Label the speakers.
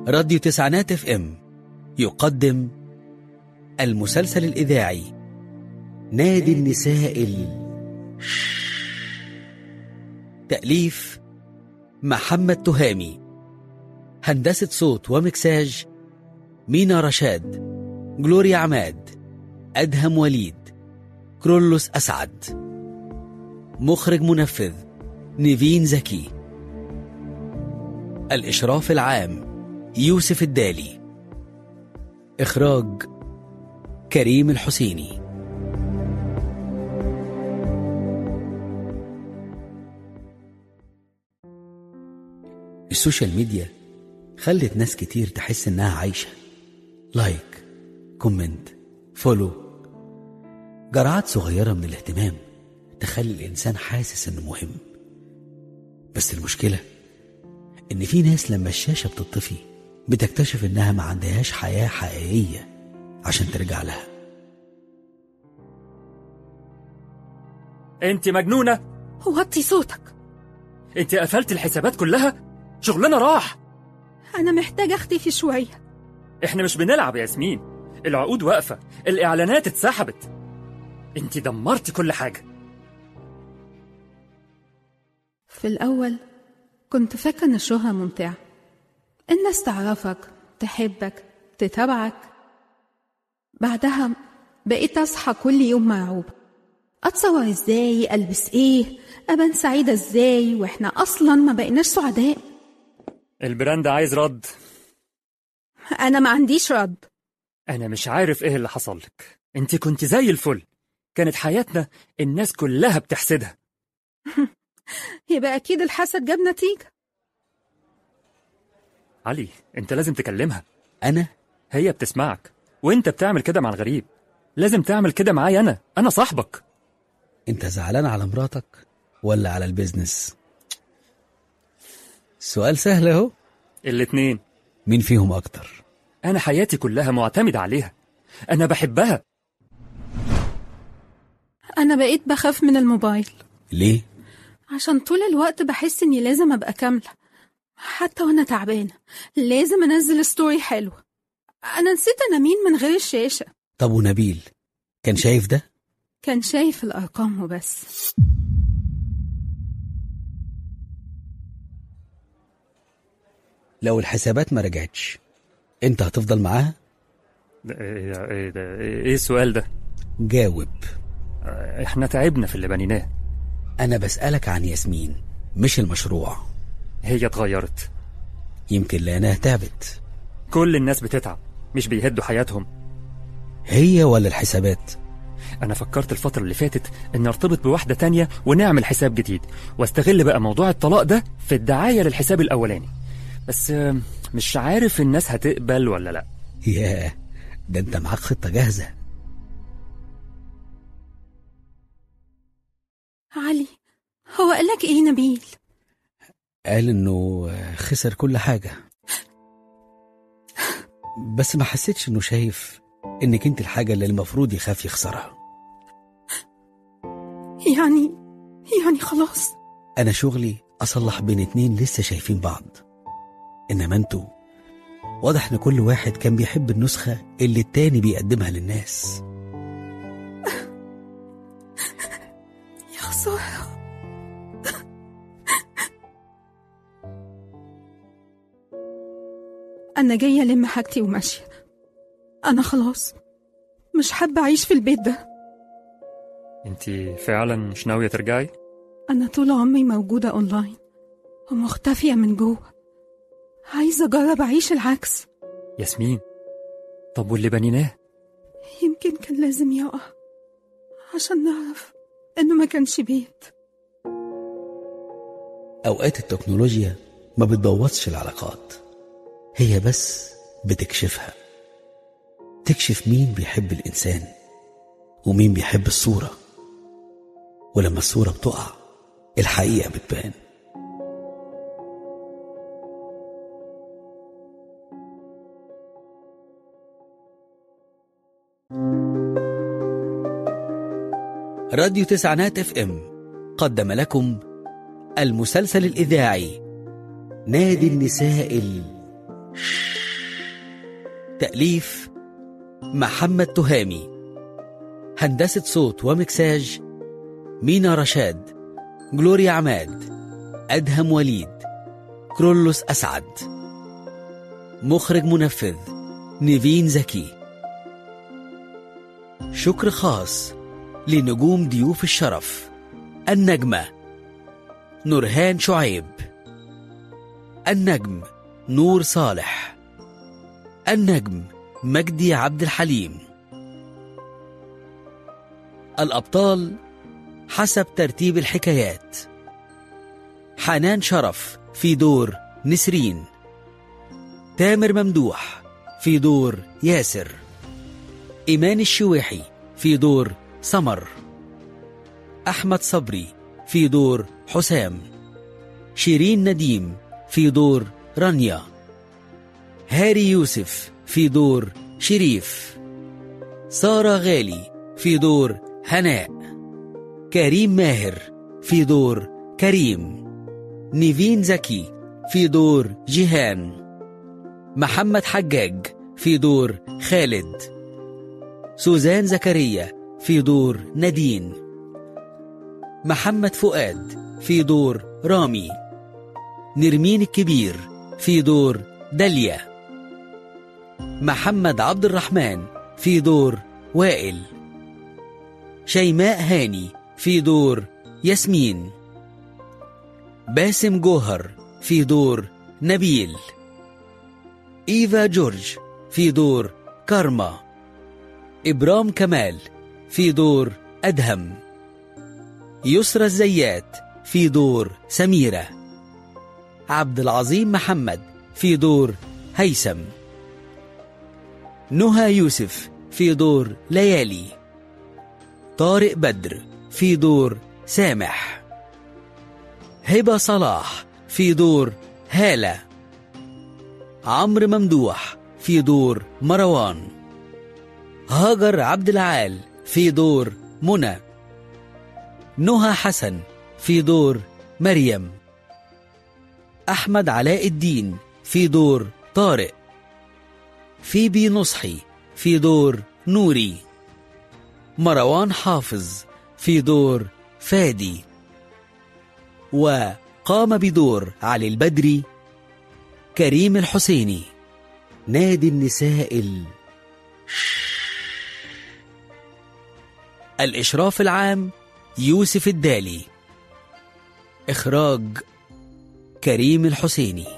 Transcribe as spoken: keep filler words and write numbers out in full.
Speaker 1: راديو تسعينات اف ام يقدم المسلسل الإذاعي نادي النساء ال... تأليف محمد تهامي، هندسة صوت ومكساج مينا رشاد، جلوريا عماد، أدهم وليد، كرولوس أسعد، مخرج منفذ نيفين زكي، الإشراف العام يوسف الدالي، إخراج كريم الحسيني. السوشيال ميديا خلت ناس كتير تحس إنها عايشة، لايك، كومنت، فولو، جرعات صغيرة من الاهتمام تخلي الإنسان حاسس إنه مهم. بس المشكلة إن في ناس لما الشاشة بتطفي بتكتشف إنها ما عندهاش حياة حقيقية عشان ترجع لها.
Speaker 2: انت مجنونة؟
Speaker 3: وطي صوتك.
Speaker 2: انت قفلت الحسابات كلها؟ شغلنا راح.
Speaker 3: أنا محتاجة أختفي شوية.
Speaker 2: احنا مش بنلعب يا ياسمين، العقود واقفة، الإعلانات اتسحبت، انت دمرتي كل حاجة.
Speaker 3: في الأول كنت فاكرة إن الشهرة ممتعة، الناس تعرفك، تحبك، تتابعك. بعدها بقيت أصحى كل يوم مرعوبة، أتصور إزاي، ألبس إيه، أبان سعيدة إزاي، وإحنا أصلا ما بقيناش سعداء.
Speaker 2: البراند عايز رد.
Speaker 3: أنا ما عنديش رد.
Speaker 2: أنا مش عارف إيه اللي حصل لك، انت كنت زي الفل، كانت حياتنا الناس كلها بتحسدها.
Speaker 3: يبقى أكيد الحسد جاب نتيجة.
Speaker 2: علي، انت لازم تكلمها.
Speaker 1: أنا؟
Speaker 2: هي بتسمعك، وانت بتعمل كده مع الغريب، لازم تعمل كده معايا. أنا أنا صاحبك.
Speaker 1: أنت زعلان على مراتك ولا على البيزنس؟ السؤال سهل اهو.
Speaker 2: الاتنين.
Speaker 1: مين فيهم أكتر؟
Speaker 2: أنا حياتي كلها معتمدة عليها، أنا بحبها.
Speaker 3: أنا بقيت بخاف من الموبايل.
Speaker 1: ليه؟
Speaker 3: عشان طول الوقت بحس إني لازم أبقى كاملة، حتى وأنا تعبانة لازم أنزل ستوري حلوة. أنا نسيت أنا مين من غير الشاشة.
Speaker 1: طب ونبيل كان شايف ده؟
Speaker 3: كان شايف الأرقام وبس.
Speaker 1: لو الحسابات ما رجعتش انت هتفضل معاها؟
Speaker 2: ده ايه ايه ده ايه السؤال ده؟
Speaker 1: جاوب.
Speaker 2: احنا تعبنا في اللي بنيناه.
Speaker 1: انا بسألك عن ياسمين مش المشروع.
Speaker 2: هي اتغيرت.
Speaker 1: يمكن لأنها تعبت.
Speaker 2: كل الناس بتتعب، مش بيهدوا حياتهم.
Speaker 1: هي ولا الحسابات؟
Speaker 2: انا فكرت الفترة اللي فاتت ان ارتبط بواحدة تانية ونعمل حساب جديد، واستغل بقى موضوع الطلاق ده في الدعاية للحساب الاولاني، بس مش عارف الناس هتقبل ولا لا.
Speaker 1: ياه، ده انت معاك خطة جاهزة.
Speaker 3: علي، هو قالك ايه نبيل؟
Speaker 1: قال انه خسر كل حاجة، بس ما حسيتش انه شايف انك انت الحاجة اللي المفروض يخاف يخسرها.
Speaker 3: يعني يعني خلاص.
Speaker 1: انا شغلي اصلح بين اتنين لسه شايفين بعض، انما انتوا واضح ان كل واحد كان بيحب النسخة اللي التاني بيقدمها للناس.
Speaker 3: يا خسارة. أنا جاية ألم حاجتي وماشية. أنا خلاص مش حابة أعيش في البيت ده.
Speaker 2: انتي فعلا مش ناوية ترجعي؟
Speaker 3: أنا طول عمري موجودة أونلاين ومختفية من جوه، عايزة أجرب أعيش العكس.
Speaker 2: ياسمين، طب واللي بنيناه؟
Speaker 3: يمكن كان لازم يقع عشان نعرف إنه ما كانش بيت.
Speaker 1: أوقات التكنولوجيا ما بتبوظش العلاقات، هي بس بتكشفها. تكشف مين بيحب الإنسان ومين بيحب الصورة، ولما الصورة بتقع الحقيقة بتبان. راديو تسعينات اف ام قدم لكم المسلسل الإذاعي نادي النساء ال... تأليف محمد تهامي. هندسة صوت ومكساج مينا رشاد، جلوريا عماد، أدهم وليد، كرولوس أسعد. مخرج منفذ نيفين زكي. شكر خاص لنجوم ضيوف الشرف: النجمة نورهان شعيب، النجم نور صالح، النجم مجدي عبد الحليم. الأبطال حسب ترتيب الحكايات: حنان شرف في دور نسرين، تامر ممدوح في دور ياسر، إيمان الشويحي في دور سمر، أحمد صبري في دور حسام، شيرين نديم في دور رانيا، هاري يوسف في دور شريف، سارة غالي في دور هناء، كريم ماهر في دور كريم، نيفين زكي في دور جيهان، محمد حجاج في دور خالد، سوزان زكريا في دور نادين، محمد فؤاد في دور رامي، نرمين الكبير في دور داليا، محمد عبد الرحمن في دور وائل، شيماء هاني في دور ياسمين، باسم جوهر في دور نبيل، إيفا جورج في دور كارما، إبرام كمال في دور أدهم، يسرى الزيات في دور سميرة، عبد العظيم محمد في دور هيثم، نهى يوسف في دور ليالي، طارق بدر في دور سامح، هبة صلاح في دور هالة، عمرو ممدوح في دور مروان، هاجر عبد العال في دور منى، نهى حسن في دور مريم، أحمد علاء الدين في دور طارق، فيبي نصحي في دور نوري، مروان حافظ في دور فادي، وقام بدور علي البدري كريم الحسيني. نادي النساء ال... الإشراف العام يوسف الدالي، إخراج كريم الحسيني.